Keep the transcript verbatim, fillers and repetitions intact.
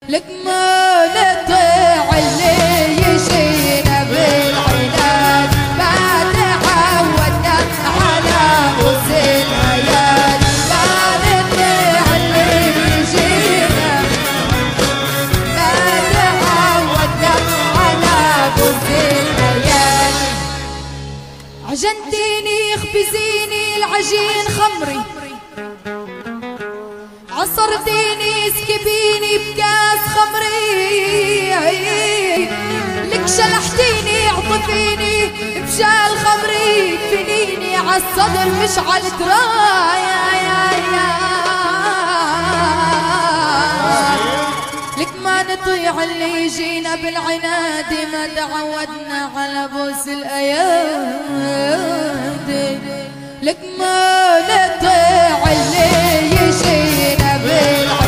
لك ما نطيع اللي يجينا بالعناد، ما تعودنا على بوس الأياد. ما نطيع اللي يجينا، ما تعودنا على بوس الأياد. عجنتيني خبزيني العجين خمري، عصرتيني اسكبيني بكاس خمري، لك شلحتيني عطفيني بشال خمري، كفنيني عالصدر مش عالترايا. لك ما نطيع اللي يجينا بالعناد، ما تعودنا على بوس الأياد. لك ما نطيع اللي يجينا بالعناد.